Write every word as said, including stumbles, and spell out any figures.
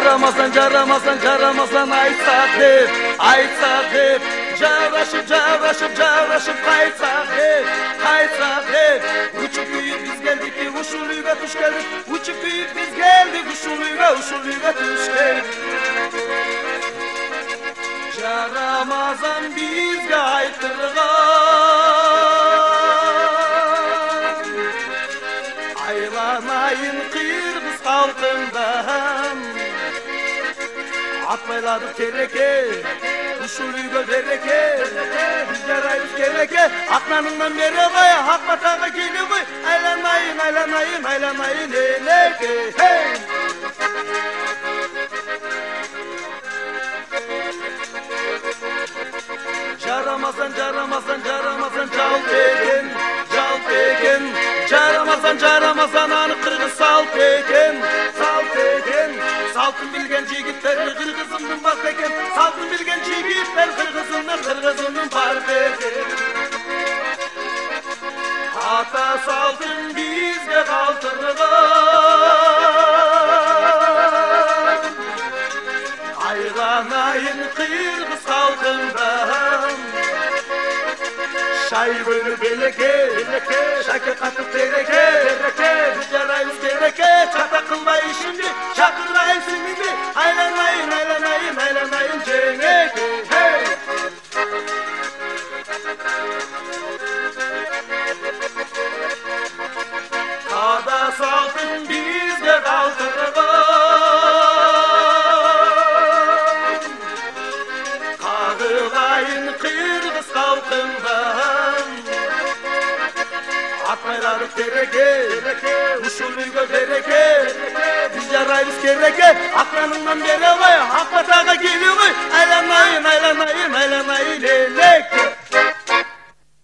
Жарамасан, жарамасан, жарамасан айтсақ деп, айтсақ деп, жарашып, жарашып, жарашып қайтсақ деп, қайтсақ деп. Учып күйіп біз келдік, ушул үйге туш келдік, учып күйіп біз келдік, ушул үйге, ушул үйге туш келдік. Жарамасан бизге айтырған, айланайын кыргыз калкындан. Атпайладык тереке, ушул үйгө береке, биз жарайбыз кереке, акнаныңдан бере кой, ак батага келе кой, айланайын, айланайын, айланайын элеке. Жарамасан, жарамасан, жарамасан, жалп экен, жалп экен. Жарамасан, жарамасан, аны кыргыз салт экен, салт экен. Салтын билген жигиттер кыргызымдын бак экен, салтын билген жигиттер кыргызымдын, кыргызымдын бар экен. Ата салтын бизге калтырган, айланайын кыргыз калкындан. Шай бөлү белеке, шаке катып тереке, биз жарайбыз кереке, чата кылбай ишимди, чакырайын сиңиңди, айланайын, айланайын, айланайын жеңеке. Када салтын бизге калтырган, кагылайын кыргыз калкындан. Атпайладык тереке, ушул үйгө береке, биз жарайбыз кереке, акнаныңдан бере